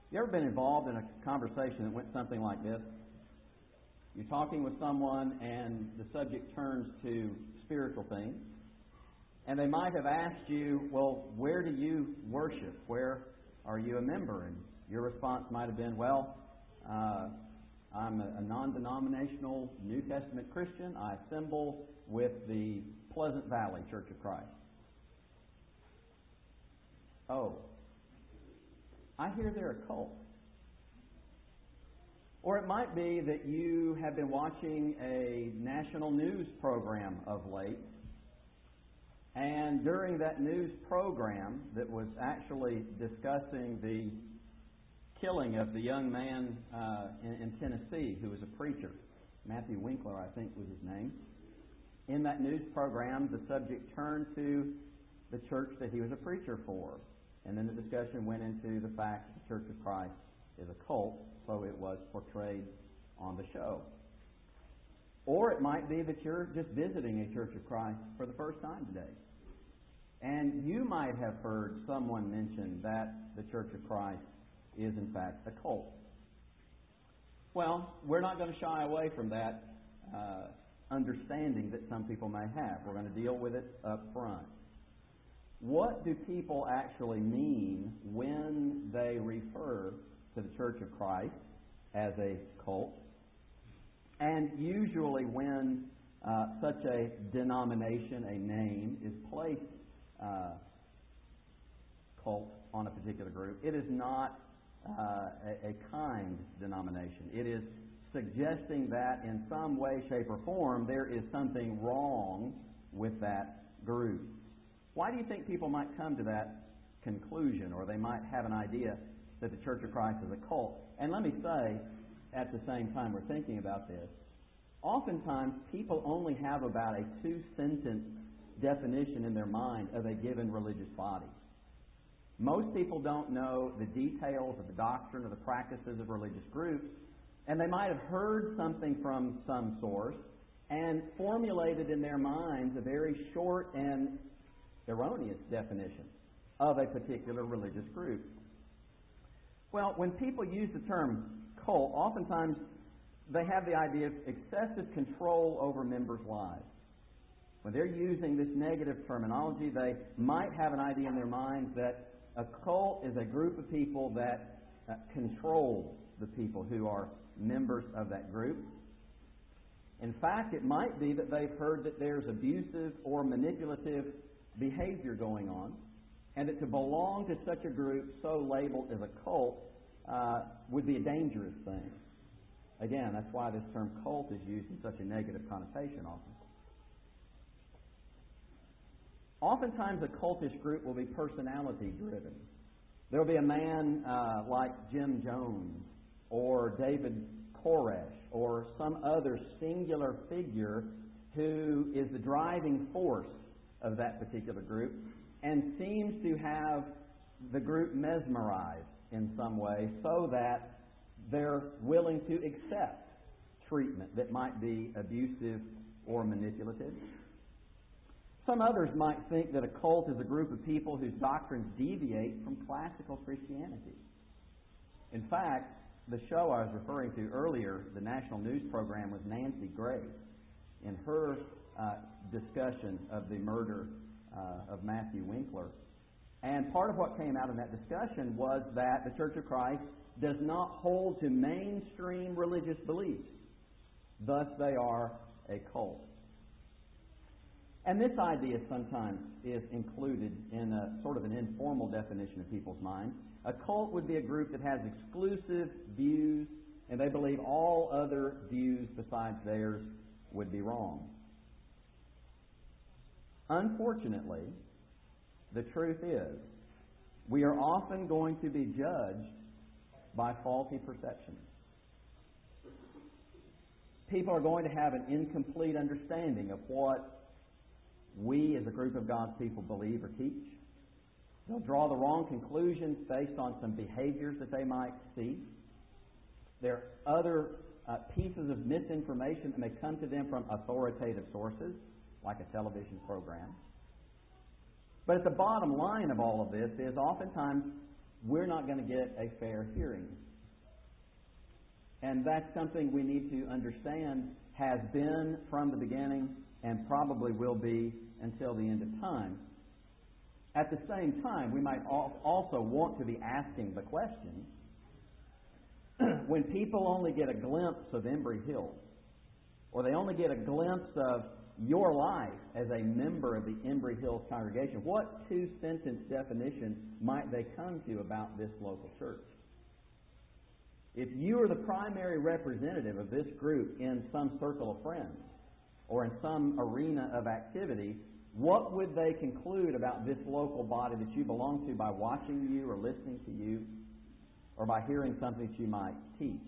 You ever been involved in a conversation that went something like this? You're talking with someone and the subject turns to spiritual things, and they might have asked you, well, where do you worship? Where are you a member? And your response might have been, well, I'm a non-denominational New Testament Christian. I assemble with the Pleasant Valley Church of Christ. Oh, I hear they're a cult. Or it might be that you have been watching a national news program of late, and during that news program that was actually discussing the killing of the young man in Tennessee who was a preacher, Matthew Winkler, I think was his name. In that news program, the subject turned to the church that he was a preacher for. And then the discussion went into the fact that the Church of Christ is a cult, so it was portrayed on the show. Or it might be that you're just visiting a Church of Christ for the first time today. And you might have heard someone mention that the Church of Christ is in fact a cult. Well, we're not going to shy away from that understanding that some people may have. We're going to deal with it up front. What do people actually mean when they refer to the Church of Christ as a cult? And usually when such a denomination, a name, is placed cult on a particular group, it is not a kind denomination. It is suggesting that in some way, shape, or form there is something wrong with that group. Why do you think people might come to that conclusion, or they might have an idea that the Church of Christ is a cult? And let me say, at the same time we're thinking about this, oftentimes people only have about a 2-sentence definition in their mind of a given religious body. Most people don't know the details of the doctrine or the practices of religious groups, and they might have heard something from some source and formulated in their minds a very short and erroneous definition of a particular religious group. Well, when people use the term cult, oftentimes they have the idea of excessive control over members' lives. When they're using this negative terminology, they might have an idea in their minds that a cult is a group of people that control the people who are members of that group. In fact, it might be that they've heard that there's abusive or manipulative behavior going on, and that to belong to such a group so labeled as a cult would be a dangerous thing. Again, that's why this term cult is used in such a negative connotation often. Oftentimes a cultish group will be personality driven. There will be a man like Jim Jones or David Koresh or some other singular figure who is the driving force of that particular group and seems to have the group mesmerized in some way so that they're willing to accept treatment that might be abusive or manipulative. Some others might think that a cult is a group of people whose doctrines deviate from classical Christianity. In fact, the show I was referring to earlier, the national news program, was Nancy Grace in her discussion of the murder of Matthew Winkler. And part of what came out of that discussion was that the Church of Christ does not hold to mainstream religious beliefs. Thus, they are a cult. And this idea sometimes is included in a sort of an informal definition of people's minds. A cult would be a group that has exclusive views, and they believe all other views besides theirs would be wrong. Unfortunately, the truth is, we are often going to be judged by faulty perceptions. People are going to have an incomplete understanding of what we as a group of God's people believe or teach. They'll draw the wrong conclusions based on some behaviors that they might see. There are other pieces of misinformation that may come to them from authoritative sources, like a television program. But at the bottom line of all of this is oftentimes we're not going to get a fair hearing. And that's something we need to understand has been from the beginning and probably will be until the end of time. At the same time, we might also want to be asking the question, when people only get a glimpse of Embry Hills, or they only get a glimpse of your life as a member of the Embry Hills congregation, what two-sentence definition might they come to about this local church? If you are the primary representative of this group in some circle of friends or in some arena of activity, what would they conclude about this local body that you belong to by watching you or listening to you or by hearing something that you might teach?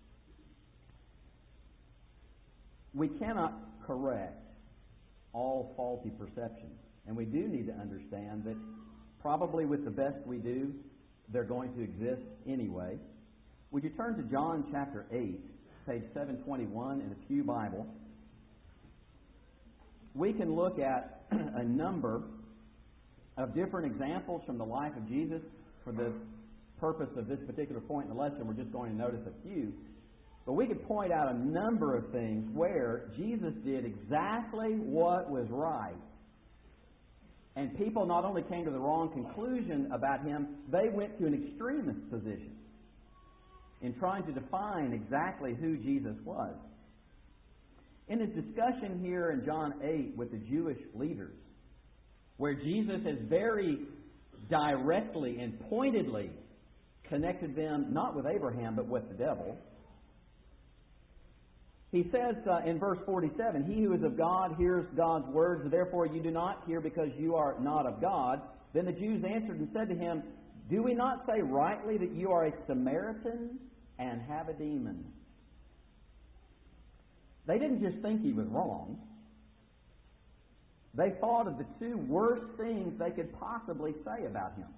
We cannot correct all faulty perceptions, and we do need to understand that probably with the best we do, they're going to exist anyway. Would you turn to John chapter 8, page 721 in the Pew Bible? We can look at a number of different examples from the life of Jesus. For the purpose of this particular point in the lesson, we're just going to notice a few. But we could point out a number of things where Jesus did exactly what was right. And people not only came to the wrong conclusion about Him, they went to an extremist position in trying to define exactly who Jesus was. In his discussion here in John 8 with the Jewish leaders, where Jesus has very directly and pointedly connected them not with Abraham but with the devil, he says in verse 47, "He who is of God hears God's words, therefore you do not hear because you are not of God." Then the Jews answered and said to him, "Do we not say rightly that you are a Samaritan and have a demon?" They didn't just think he was wrong. They thought of the two worst things they could possibly say about him.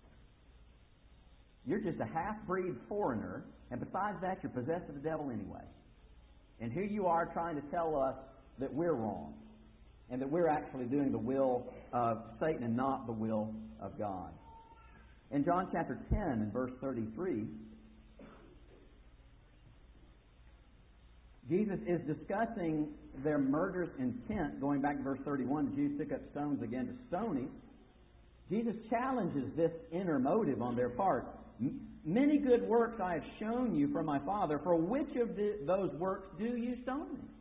You're just a half-breed foreigner, and besides that, you're possessed of the devil anyway. And here you are trying to tell us that we're wrong, and that we're actually doing the will of Satan and not the will of God. In John chapter 10 and verse 33, Jesus is discussing their murderous intent. Going back to verse 31, the Jews took up stones again to stone him. Jesus challenges this inner motive on their part. "Many good works I have shown you from my Father. For which of those works do you stone me?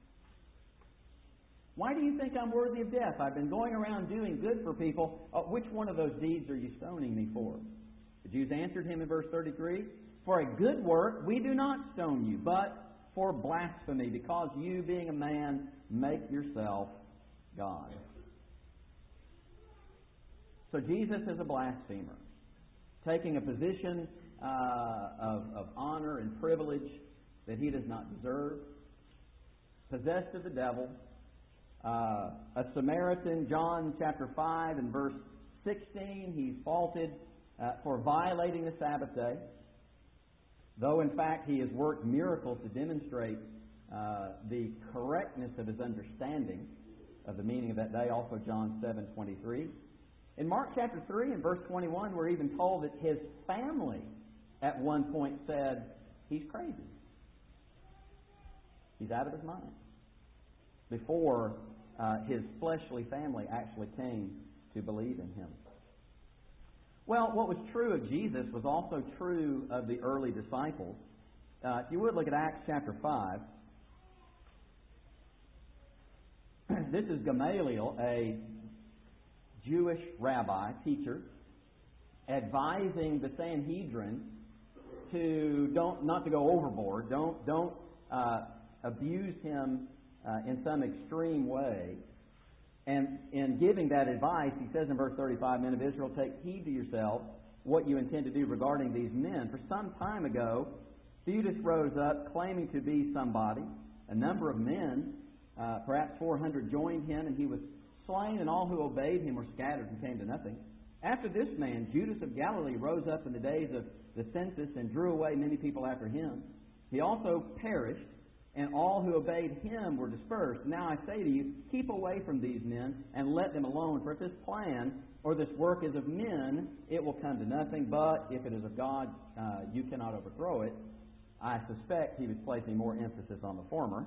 Why do you think I'm worthy of death? I've been going around doing good for people. Which one of those deeds are you stoning me for?" The Jews answered him in verse 33, "For a good work we do not stone you, but for blasphemy, because you, being a man, make yourself God." So Jesus is a blasphemer, taking a position of honor and privilege that he does not deserve, possessed of the devil, a Samaritan. John chapter 5 and verse 16, he's faulted for violating the Sabbath day, though in fact he has worked miracles to demonstrate the correctness of his understanding of the meaning of that day. Also John 7:23. In Mark chapter 3 and verse 21, we're even told that his family at one point said, "He's crazy. He's out of his mind," before his fleshly family actually came to believe in him. Well, what was true of Jesus was also true of the early disciples. If you would look at Acts chapter 5. This is Gamaliel, a Jewish rabbi, teacher, advising the Sanhedrin not to go overboard, don't abuse him in some extreme way. And in giving that advice, he says in verse 35, "Men of Israel, take heed to yourselves what you intend to do regarding these men. For some time ago, Theudas rose up, claiming to be somebody. A number of men, perhaps 400, joined him, and he was slain, and all who obeyed him were scattered and came to nothing. After this man, Judas of Galilee rose up in the days of the census and drew away many people after him. He also perished, and all who obeyed him were dispersed. Now I say to you, keep away from these men and let them alone, for if this plan or this work is of men, it will come to nothing. But if it is of God, you cannot overthrow it. I suspect he was placing more emphasis on the former.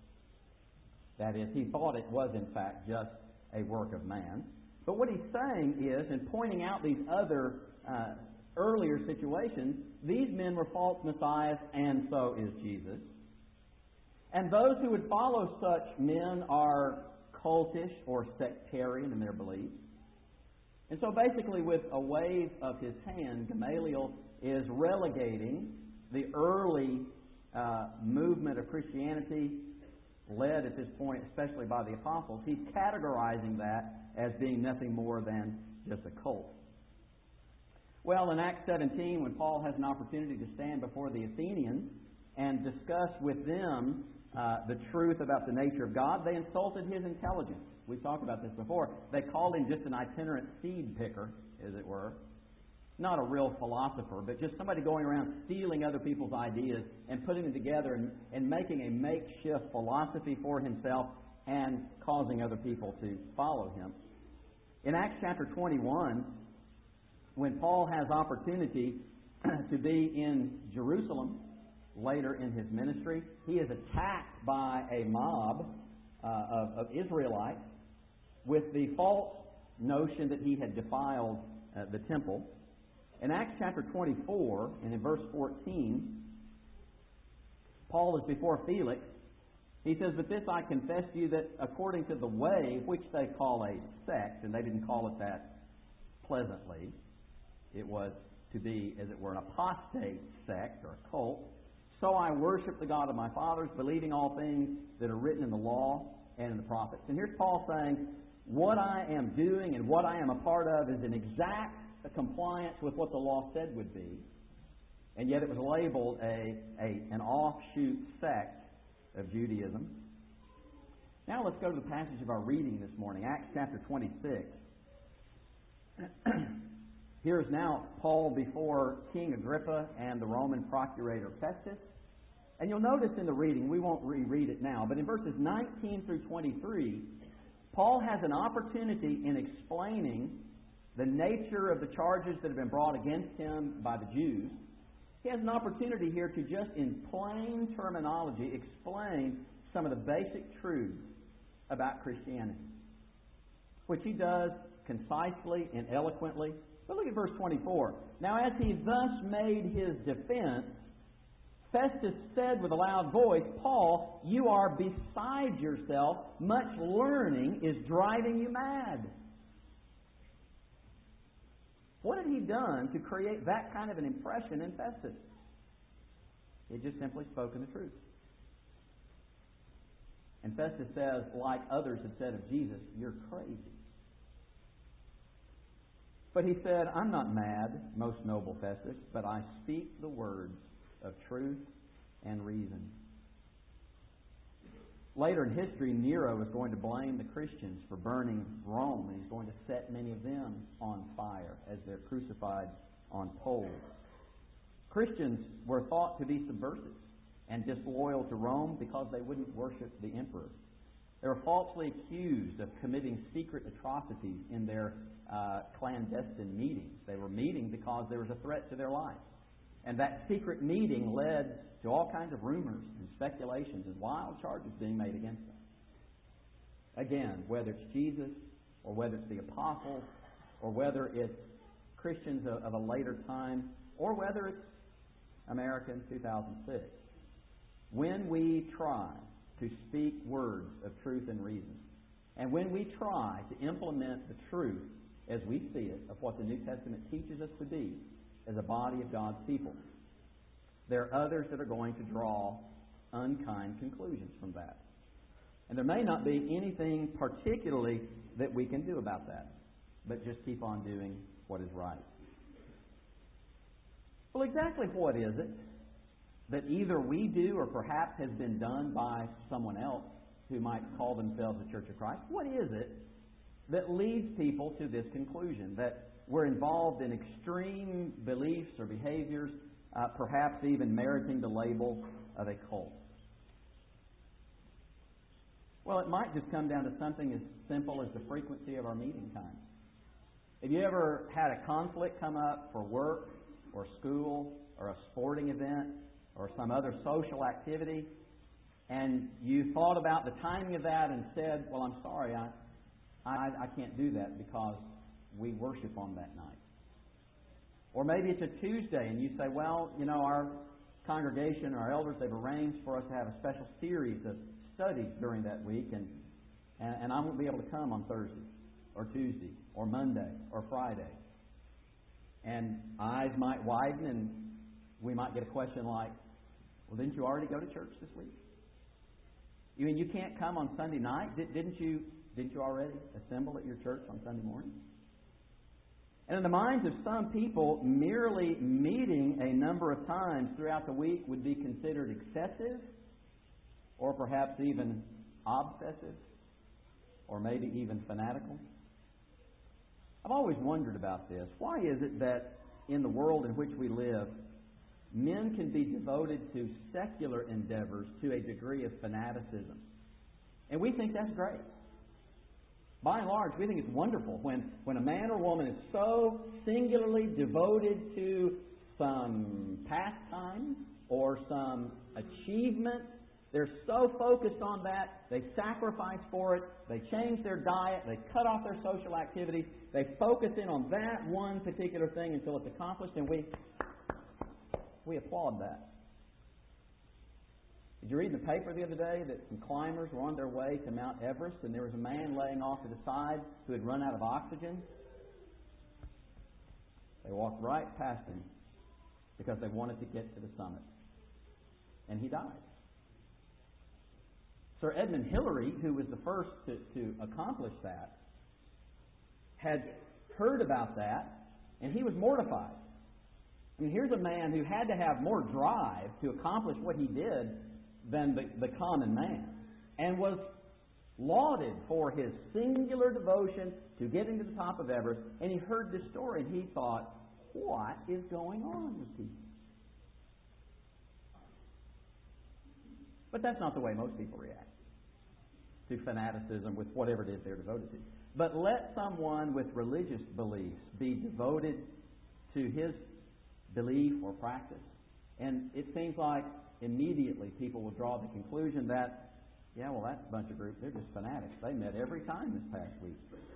That is, he thought it was in fact just a work of man. But what he's saying is, in pointing out these other earlier situations, these men were false messiahs, and so is Jesus. And those who would follow such men are cultish or sectarian in their beliefs. And so basically, with a wave of his hand, Gamaliel is relegating the early movement of Christianity, led at this point especially by the apostles. He's categorizing that as being nothing more than just a cult. Well, in Acts 17, when Paul has an opportunity to stand before the Athenians and discuss with them the truth about the nature of God, they insulted his intelligence. We've talked about this before. They called him just an itinerant seed picker, as it were. Not a real philosopher, but just somebody going around stealing other people's ideas and putting them together and making a makeshift philosophy for himself and causing other people to follow him. In Acts chapter 21, when Paul has opportunity to be in Jerusalem later in his ministry, he is attacked by a mob of Israelites with the false notion that he had defiled the temple. In Acts chapter 24, and in verse 14, Paul is before Felix. He says, "But this I confess to you, that according to the way, which they call a sect," and they didn't call it that pleasantly, it was to be, as it were, an apostate sect or a cult, "so I worship the God of my fathers, believing all things that are written in the law and in the prophets." And here's Paul saying, what I am doing and what I am a part of is in exact compliance with what the law said would be, and yet it was labeled an offshoot sect of Judaism. Now let's go to the passage of our reading this morning, Acts chapter 26. Here is now Paul before King Agrippa and the Roman procurator Festus. And you'll notice in the reading, we won't reread it now, but in verses 19 through 23, Paul has an opportunity in explaining the nature of the charges that have been brought against him by the Jews. He has an opportunity here to just in plain terminology explain some of the basic truths about Christianity, which he does concisely and eloquently. But look at verse 24. "Now as he thus made his defense, Festus said with a loud voice, 'Paul, you are beside yourself. Much learning is driving you mad.'" What had he done to create that kind of an impression in Festus? He had just simply spoken the truth. And Festus says, like others had said of Jesus, "You're crazy." But he said, "I'm not mad, most noble Festus, but I speak the words of truth and reason." Later in history, Nero is going to blame the Christians for burning Rome, and he's going to set many of them on fire as they're crucified on poles. Christians were thought to be subversive and disloyal to Rome because they wouldn't worship the emperor. They were falsely accused of committing secret atrocities in their clandestine meetings. They were meeting because there was a threat to their life. And that secret meeting led to all kinds of rumors and speculations and wild charges being made against them. Again, whether it's Jesus or whether it's the apostles or whether it's Christians of a later time or whether it's America in 2006, when we try to speak words of truth and reason, and when we try to implement the truth as we see it of what the New Testament teaches us to be as a body of God's people, there are others that are going to draw unkind conclusions from that. And there may not be anything particularly that we can do about that, but just keep on doing what is right. Well, exactly what is it that either we do or perhaps has been done by someone else who might call themselves the Church of Christ? What is it that leads people to this conclusion, that we're involved in extreme beliefs or behaviors, perhaps even meriting the label of a cult? Well, it might just come down to something as simple as the frequency of our meeting time. Have you ever had a conflict come up for work or school or a sporting event or some other social activity, and you thought about the timing of that and said, well, I'm sorry, I can't do that because we worship on that night. Or maybe it's a Tuesday and you say, well, our congregation, our elders, they've arranged for us to have a special series of studies during that week, and I won't be able to come on Thursday or Tuesday or Monday or Friday. And eyes might widen and we might get a question like, well, didn't you already go to church this week? You mean you can't come on Sunday night? Didn't you already assemble at your church on Sunday morning? And in the minds of some people, merely meeting a number of times throughout the week would be considered excessive, or perhaps even obsessive, or maybe even fanatical. I've always wondered about this. Why is it that in the world in which we live, men can be devoted to secular endeavors to a degree of fanaticism? And we think that's great. By and large, we think it's wonderful when a man or woman is so singularly devoted to some pastime or some achievement. They're so focused on that, they sacrifice for it, they change their diet, they cut off their social activities, they focus in on that one particular thing until it's accomplished, and we applaud that. Did you read in the paper the other day that some climbers were on their way to Mount Everest and there was a man laying off to the side who had run out of oxygen? They walked right past him because they wanted to get to the summit. And he died. Sir Edmund Hillary, who was the first to accomplish that, had heard about that and he was mortified. I mean, here's a man who had to have more drive to accomplish what he did than the common man, and was lauded for his singular devotion to getting to the top of Everest. And he heard this story and he thought, what is going on with people? But that's not the way most people react to fanaticism with whatever it is they're devoted to. But let someone with religious beliefs be devoted to his belief or practice, and it seems like immediately people will draw the conclusion that, that bunch of groups, they're just fanatics. They met every time this past week.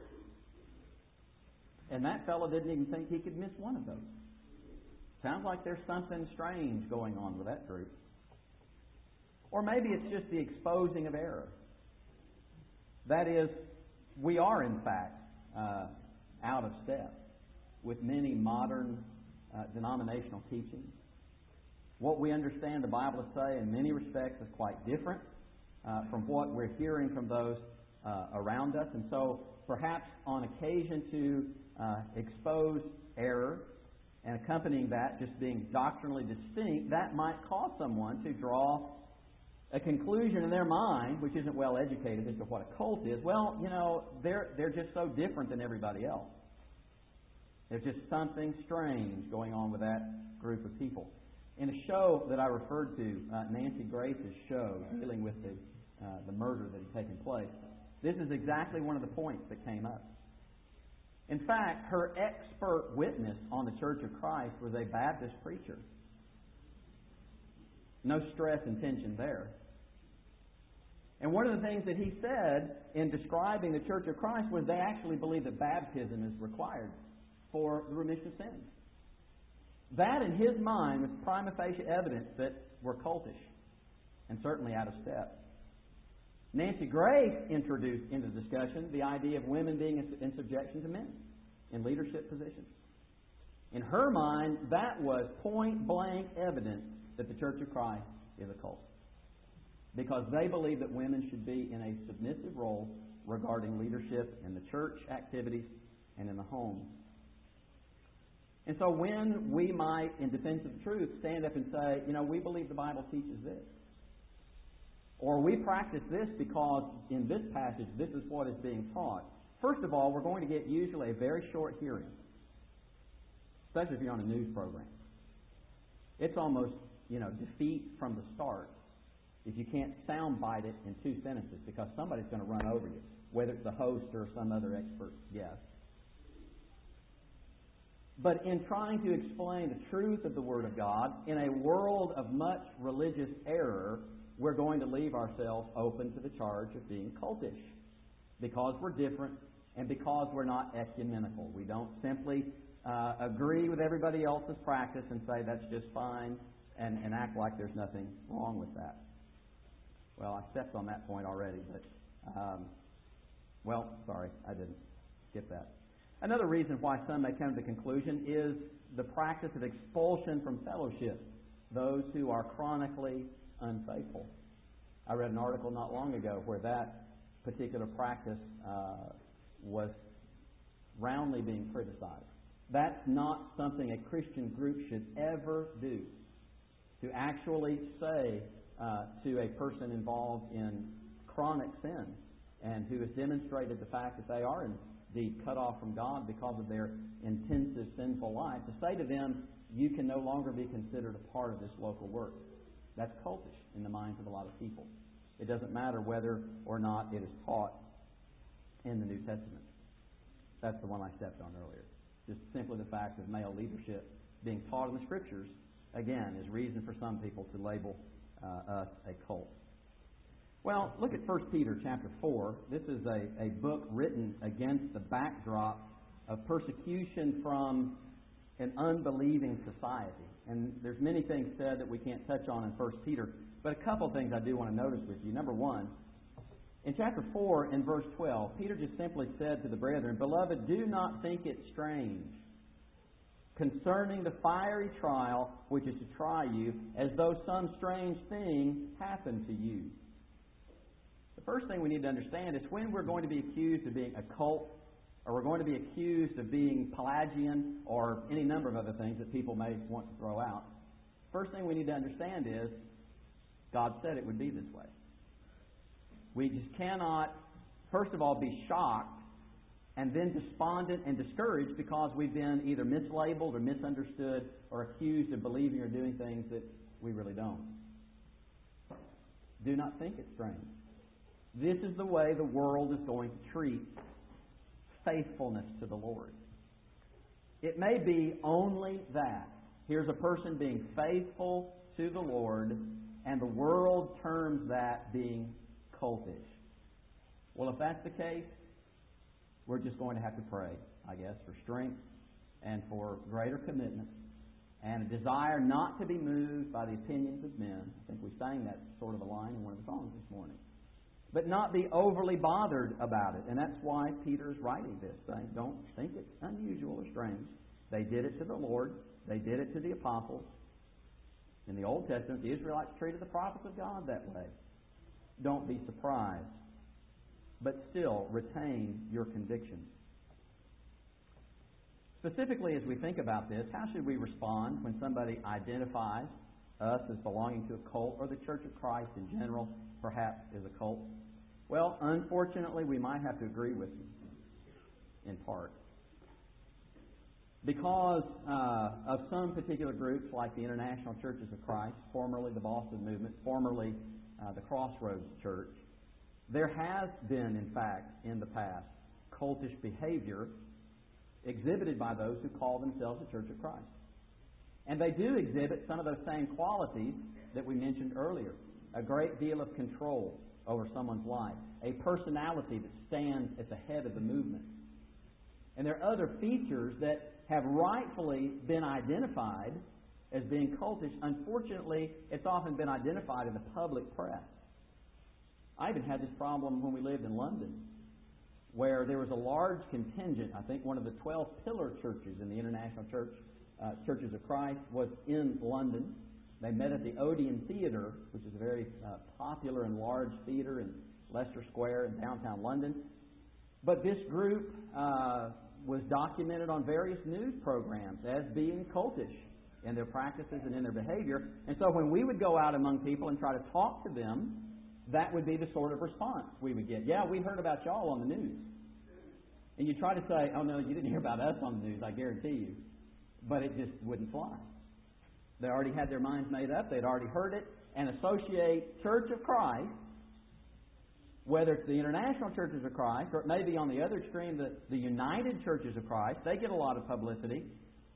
And that fellow didn't even think he could miss one of those. Sounds like there's something strange going on with that group. Or maybe it's just the exposing of error. That is, we are in fact out of step with many modern denominational teachings. What we understand the Bible to say in many respects is quite different from what we're hearing from those around us. And so perhaps on occasion to expose error and accompanying that just being doctrinally distinct, that might cause someone to draw a conclusion in their mind, which isn't well educated as to what a cult is. Well, they're just so different than everybody else. There's just something strange going on with that group of people. In a show that I referred to, Nancy Grace's show, dealing with the murder that had taken place, this is exactly one of the points that came up. In fact, her expert witness on the Church of Christ was a Baptist preacher. No stress and tension there. And one of the things that he said in describing the Church of Christ was they actually believe that baptism is required for the remission of sins. That, in his mind, was prima facie evidence that we're cultish and certainly out of step. Nancy Grace introduced into discussion the idea of women being in subjection to men in leadership positions. In her mind, that was point-blank evidence that the Church of Christ is a cult, because they believe that women should be in a submissive role regarding leadership in the church activities and in the home. And so when we might, in defense of the truth, stand up and say, we believe the Bible teaches this, or we practice this because in this passage this is what is being taught, first of all, we're going to get usually a very short hearing, especially if you're on a news program. It's almost, defeat from the start if you can't soundbite it in 2 sentences, because somebody's going to run over you, whether it's the host or some other expert guest. But in trying to explain the truth of the Word of God in a world of much religious error, we're going to leave ourselves open to the charge of being cultish because we're different and because we're not ecumenical. We don't simply agree with everybody else's practice and say that's just fine and act like there's nothing wrong with that. Well, I stepped on that point already, but, sorry, I didn't. Skip that. Another reason why some may come to the conclusion is the practice of expulsion from fellowship, those who are chronically unfaithful. I read an article not long ago where that particular practice was roundly being criticized. That's not something a Christian group should ever do, to actually say to a person involved in chronic sin and who has demonstrated the fact that they are indeed cut off from God because of their intensive sinful life, to say to them, you can no longer be considered a part of this local work. That's cultish in the minds of a lot of people. It doesn't matter whether or not it is taught in the New Testament. That's the one I stepped on earlier. Just simply the fact of male leadership being taught in the Scriptures, again, is reason for some people to label us a cult. Well, look at 1 Peter chapter 4. This is a book written against the backdrop of persecution from an unbelieving society. And there's many things said that we can't touch on in 1 Peter, but a couple of things I do want to notice with you. Number one, in chapter 4 in verse 12, Peter just simply said to the brethren, Beloved, do not think it strange concerning the fiery trial which is to try you, as though some strange thing happened to you. The first thing we need to understand is when we're going to be accused of being a cult, or we're going to be accused of being Pelagian, or any number of other things that people may want to throw out, first thing we need to understand is God said it would be this way. We just cannot, first of all, be shocked and then despondent and discouraged because we've been either mislabeled or misunderstood or accused of believing or doing things that we really don't. Do not think it strange. This is the way the world is going to treat faithfulness to the Lord. It may be only that. Here's a person being faithful to the Lord, and the world terms that being cultish. Well, if that's the case, we're just going to have to pray, I guess, for strength and for greater commitment and a desire not to be moved by the opinions of men. I think we sang that sort of a line in one of the songs this morning. But not be overly bothered about it. And that's why Peter is writing this, saying, don't think it's unusual or strange. They did it to the Lord. They did it to the apostles. In the Old Testament, the Israelites treated the prophets of God that way. Don't be surprised, but still retain your convictions. Specifically, as we think about this, how should we respond when somebody identifies us as belonging to a cult, or the Church of Christ in general perhaps is a cult? Well, unfortunately, we might have to agree with them, in part. Because of some particular groups like the International Churches of Christ, formerly the Boston Movement, formerly the Crossroads Church, there has been, in fact, in the past, cultish behavior exhibited by those who call themselves the Church of Christ. And they do exhibit some of those same qualities that we mentioned earlier. A great deal of control over someone's life. A personality that stands at the head of the movement. And there are other features that have rightfully been identified as being cultish. Unfortunately, it's often been identified in the public press. I even had this problem when we lived in London, where there was a large contingent. I think one of the 12 pillar churches in the International Churches of Christ was in London. They met at the Odeon Theatre, which is a very popular and large theatre in Leicester Square in downtown London. But this group was documented on various news programs as being cultish in their practices and in their behavior. And so when we would go out among people and try to talk to them, that would be the sort of response we would get. Yeah, we heard about y'all on the news. And you try to say, oh no, you didn't hear about us on the news, I guarantee you. But it just wouldn't fly. They already had their minds made up. They'd already heard it. And associate Church of Christ, whether it's the International Churches of Christ, or it may be on the other extreme, the United Churches of Christ. They get a lot of publicity.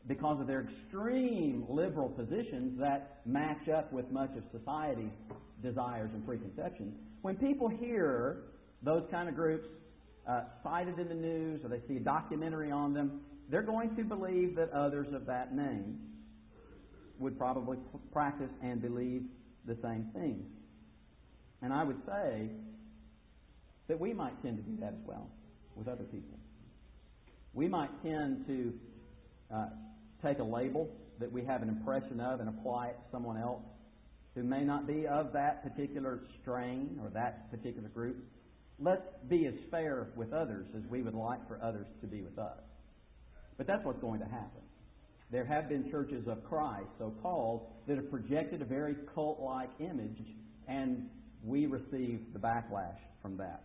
because of their extreme liberal positions that match up with much of society's desires and preconceptions. When people hear those kind of groups cited in the news, or they see a documentary on them, they're going to believe that others of that name would probably practice and believe the same things. And I would say that we might tend to do that as well with other people. We might tend to take a label that we have an impression of and apply it to someone else who may not be of that particular strain or that particular group. Let's be as fair with others as we would like for others to be with us. But that's what's going to happen. There have been churches of Christ, so-called, that have projected a very cult-like image, and we receive the backlash from that.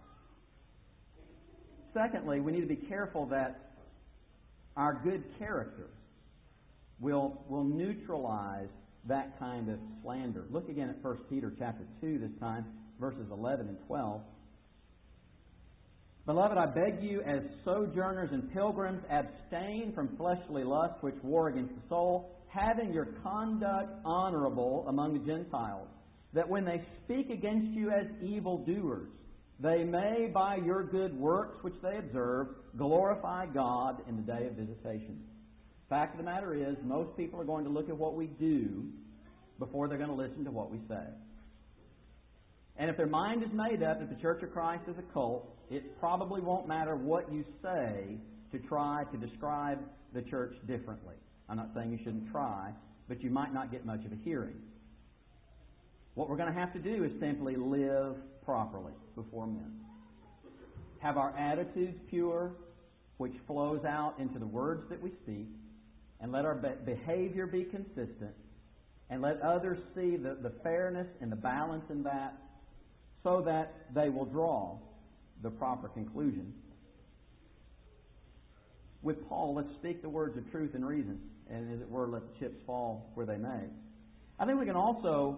Secondly, we need to be careful that our good character will neutralize that kind of slander. Look again at 1 Peter chapter 2 this time, verses 11 and 12. Beloved, I beg you, as sojourners and pilgrims, abstain from fleshly lusts which war against the soul, having your conduct honorable among the Gentiles, that when they speak against you as evildoers, they may, by your good works which they observe, glorify God in the day of visitation. Fact of the matter is, most people are going to look at what we do before they're going to listen to what we say. And if their mind is made up that the Church of Christ is a cult, it probably won't matter what you say to try to describe the church differently. I'm not saying you shouldn't try, but you might not get much of a hearing. What we're going to have to do is simply live properly before men. Have our attitudes pure, which flows out into the words that we speak, and let our behavior be consistent, and let others see the fairness and the balance in that, so that they will draw the proper conclusion. With Paul, let's speak the words of truth and reason, and as it were, let the chips fall where they may. I think we can also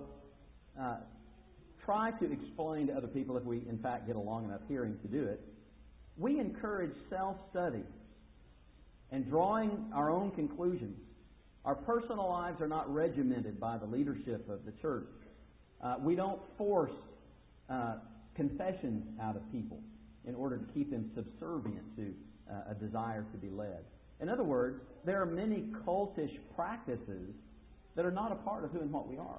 try to explain to other people, if we in fact get a long enough hearing to do it. We encourage self-study and drawing our own conclusions. Our personal lives are not regimented by the leadership of the church. We don't force confessions out of people in order to keep them subservient to a desire to be led. In other words, there are many cultish practices that are not a part of who and what we are.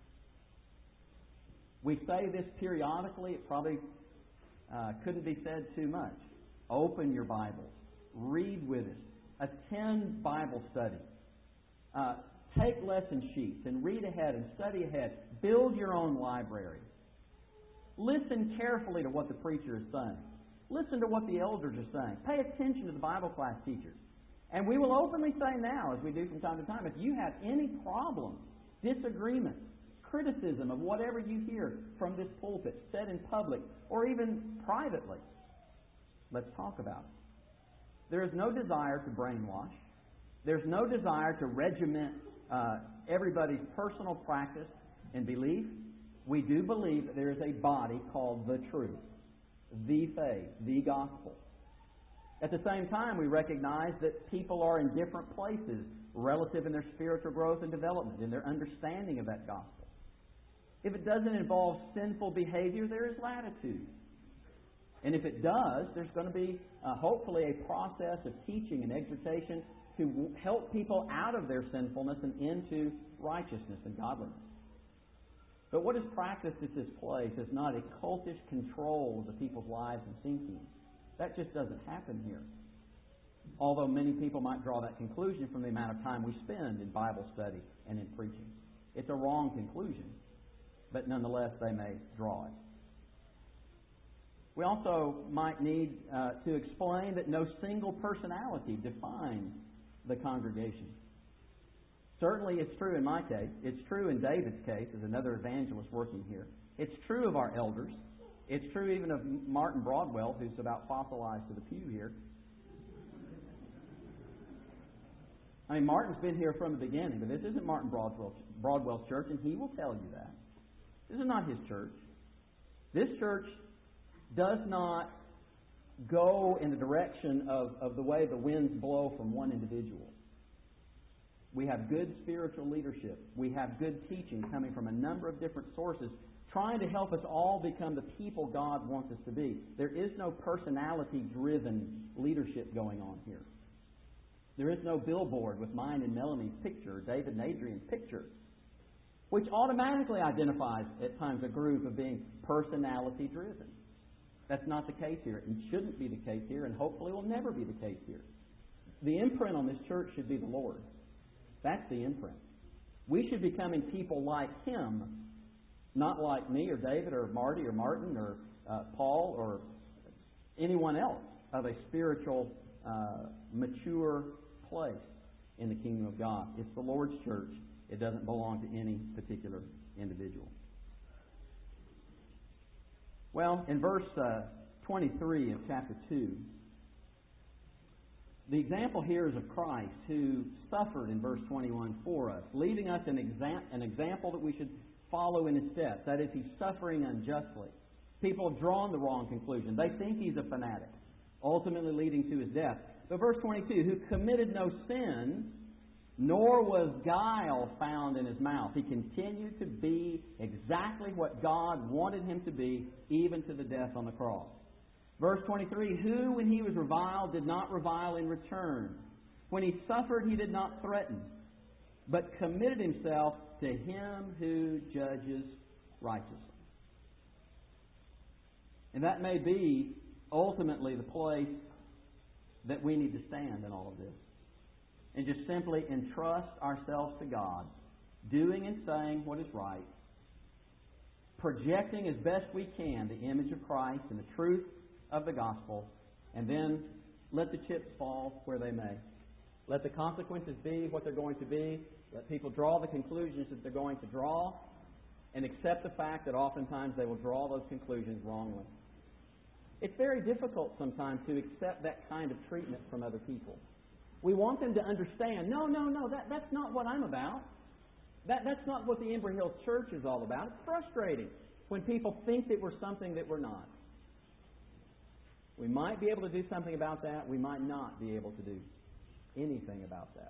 We say this periodically. It probably couldn't be said too much. Open your Bibles. Read with us. Attend Bible study. Take lesson sheets and read ahead and study ahead. Build your own library. Listen carefully to what the preacher is saying. Listen to what the elders are saying. Pay attention to the Bible class teachers. And we will openly say now, as we do from time to time, if you have any problems, disagreements, criticism of whatever you hear from this pulpit, said in public, or even privately, let's talk about it. There is no desire to brainwash. There's no desire to regiment everybody's personal practice and belief. We do believe that there is a body called the truth, the faith, the gospel. At the same time, we recognize that people are in different places relative in their spiritual growth and development, in their understanding of that gospel. If it doesn't involve sinful behavior, there is latitude. And if it does, there's going to be hopefully a process of teaching and exhortation to help people out of their sinfulness and into righteousness and godliness. But what is practiced at this place is not a cultish control of the people's lives and thinking. That just doesn't happen here. Although many people might draw that conclusion from the amount of time we spend in Bible study and in preaching. It's a wrong conclusion, but nonetheless they may draw it. We also might need to explain that no single personality defines the congregation. Certainly it's true in my case. It's true in David's case as another evangelist working here. It's true of our elders. It's true even of Martin Broadwell, who's about fossilized to the pew here. I mean, Martin's been here from the beginning, but this isn't Martin Broadwell's church, and he will tell you that. This is not his church. This church does not go in the direction of the way the winds blow from one individual. We have good spiritual leadership. We have good teaching coming from a number of different sources trying to help us all become the people God wants us to be. There is no personality-driven leadership going on here. There is no billboard with mine and Melanie's picture, David and Adrian's picture, which automatically identifies at times a group of being personality-driven. That's not the case here, and shouldn't be the case here, and hopefully will never be the case here. The imprint on this church should be the Lord. That's the imprint. We should be becoming people like Him, not like me or David or Marty or Martin or Paul or anyone else of a spiritual, mature place in the kingdom of God. It's the Lord's church. It doesn't belong to any particular individual. Well, in verse 23 of chapter 2, the example here is of Christ, who suffered in verse 21 for us, leaving us an example that we should follow in His steps. That is, He's suffering unjustly. People have drawn the wrong conclusion. They think He's a fanatic, ultimately leading to His death. But verse 22, who committed no sin, nor was guile found in His mouth. He continued to be exactly what God wanted Him to be, even to the death on the cross. Verse 23, who, when He was reviled, did not revile in return. When He suffered, He did not threaten, but committed Himself to Him who judges righteously. And that may be ultimately the place that we need to stand in all of this. And just simply entrust ourselves to God, doing and saying what is right, projecting as best we can the image of Christ and the truth of the gospel, and then let the chips fall where they may. Let the consequences be what they're going to be. Let people draw the conclusions that they're going to draw, and accept the fact that oftentimes they will draw those conclusions wrongly. It's very difficult sometimes to accept that kind of treatment from other people. We want them to understand, no, that's not what I'm about. That's not what the Ember Hills Church is all about. It's frustrating when people think that we're something that we're not. We might be able to do something about that. We might not be able to do anything about that.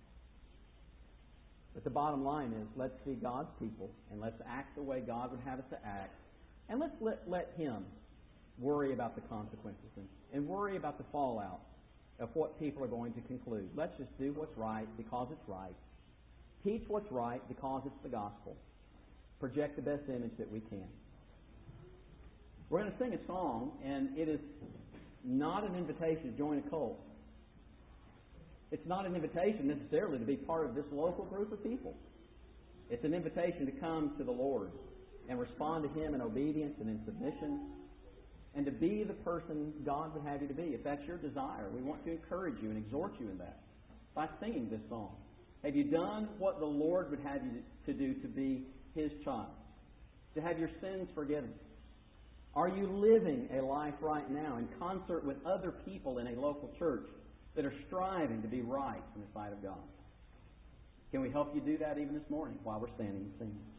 But the bottom line is, let's be God's people, and let's act the way God would have us to act. And let's let Him worry about the consequences and worry about the fallout of what people are going to conclude. Let's just do what's right because it's right. Teach what's right because it's the gospel. Project the best image that we can. We're going to sing a song, and it is not an invitation to join a cult. It's not an invitation necessarily to be part of this local group of people. It's an invitation to come to the Lord and respond to Him in obedience and in submission, and to be the person God would have you to be. If that's your desire, we want to encourage you and exhort you in that by singing this song. Have you done what the Lord would have you to do to be His child? To have your sins forgiven? Are you living a life right now in concert with other people in a local church that are striving to be right in the sight of God? Can we help you do that even this morning while we're standing and singing?